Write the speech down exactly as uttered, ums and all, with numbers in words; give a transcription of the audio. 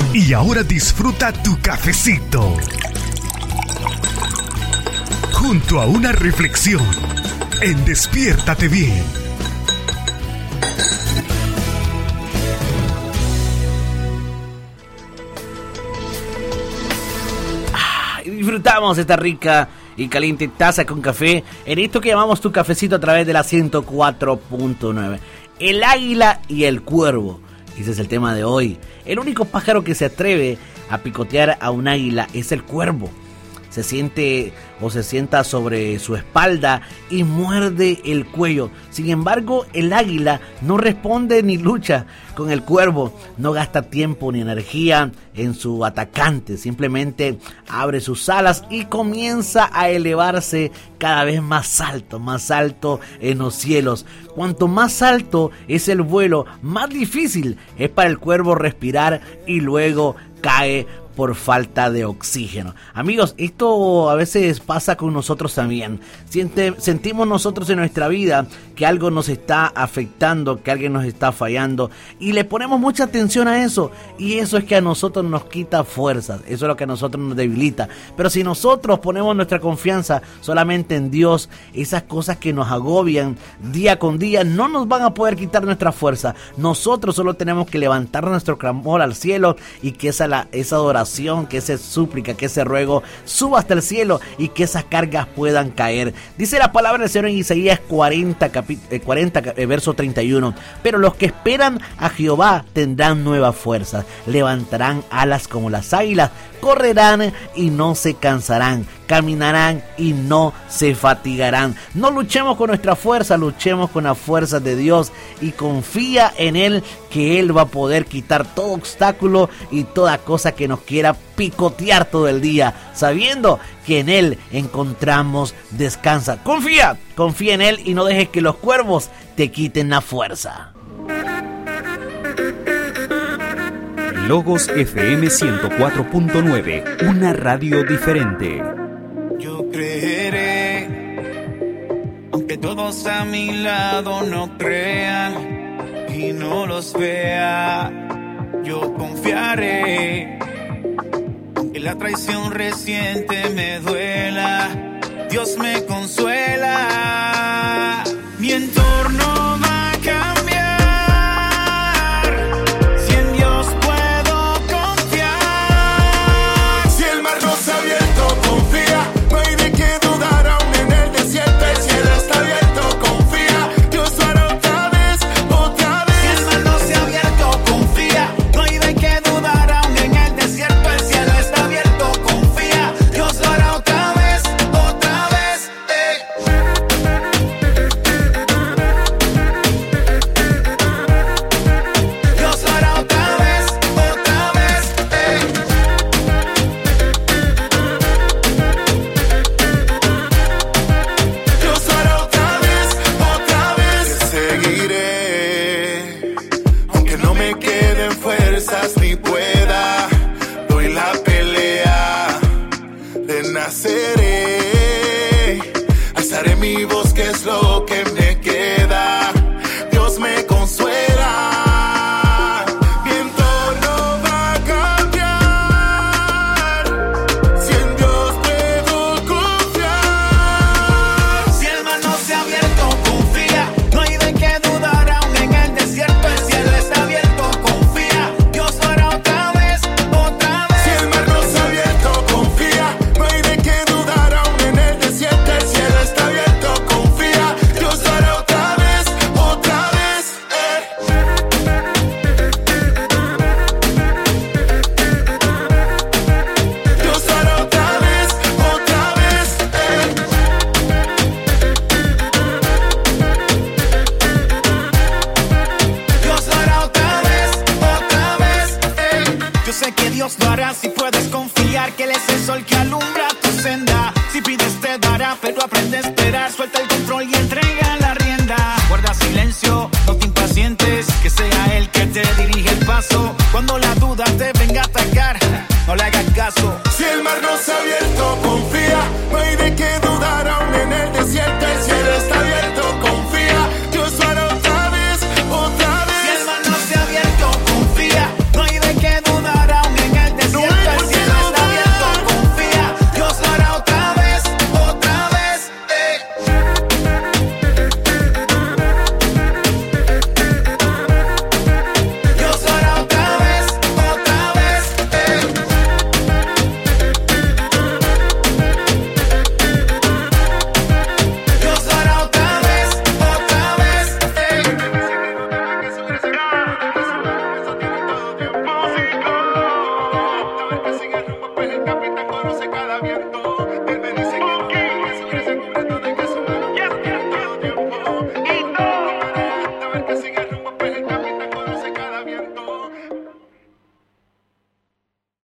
Y ahora disfruta tu cafecito junto a una reflexión en Despiértate Bien. Ah, disfrutamos esta rica y caliente taza con café en esto que llamamos Tu Cafecito a través de la ciento cuatro punto nueve. El águila y el cuervo. Ese es el tema de hoy. El único pájaro que se atreve a picotear a un águila es el cuervo. Se siente o se sienta sobre su espalda y muerde el cuello. Sin embargo, el águila no responde ni lucha con el cuervo. No gasta tiempo ni energía en su atacante. Simplemente abre sus alas y comienza a elevarse cada vez más alto, más alto en los cielos. Cuanto más alto es el vuelo, más difícil es para el cuervo respirar y luego cae por falta de oxígeno. Amigos, esto a veces pasa con nosotros también. Siente, sentimos nosotros en nuestra vida que algo nos está afectando, que alguien nos está fallando y le ponemos mucha atención a eso, y eso es que a nosotros nos quita fuerzas, eso es lo que a nosotros nos debilita. Pero si nosotros ponemos nuestra confianza solamente en Dios, esas cosas que nos agobian día con día no nos van a poder quitar nuestra fuerza. Nosotros solo tenemos que levantar nuestro clamor al cielo y que esa, la, esa adoración, que esa súplica, que ese ruego suba hasta el cielo y que esas cargas puedan caer. Dice la palabra del Señor en Isaías cuarenta, capi, eh, cuarenta eh, verso treinta y uno: pero los que esperan a Jehová tendrán nuevas fuerzas, levantarán alas como las águilas, correrán y no se cansarán, caminarán y no se fatigarán. No luchemos con nuestra fuerza, luchemos con la fuerza de Dios y confía en Él, que Él va a poder quitar todo obstáculo y toda cosa que nos quiera picotear todo el día, sabiendo que en Él encontramos descansa. Confía, confía en Él y no dejes que los cuervos te quiten la fuerza. Logos F M ciento cuatro punto nueve, una radio diferente. Yo creeré, aunque todos a mi lado no crean y no los vea. Yo confiaré, aunque la traición reciente me duela. Dios me consuela, mi entorno va a cambiar. Naceré, alzaré mi voz, que es lo que me queda. Dios me consuela, mi entorno va a cambiar. Si en Dios puedo confiar. Si el mar no se ha abierto, confía. No hay de qué dudar, aún en el desierto el cielo está abierto. Confía, Dios lo hará otra vez, otra vez. Si el mar no se ha abierto, confía. No hay de qué dudar, aún en el desierto el cielo está abierto. Confía, Dios lo hará otra vez, otra vez. Eh. Dios lo hará otra vez, otra vez. Eh. Dios lo hará otra vez, otra vez. eh. Yo sé que Dios lo hará si puedes confiar, que Él es el sol que alumbra tu senda. Si pides te dará, pero aprende a esperar. Suelta el control y entrega la rienda. Guarda silencio, no te impacientes, que sea Él que te dirige el paso. Cuando la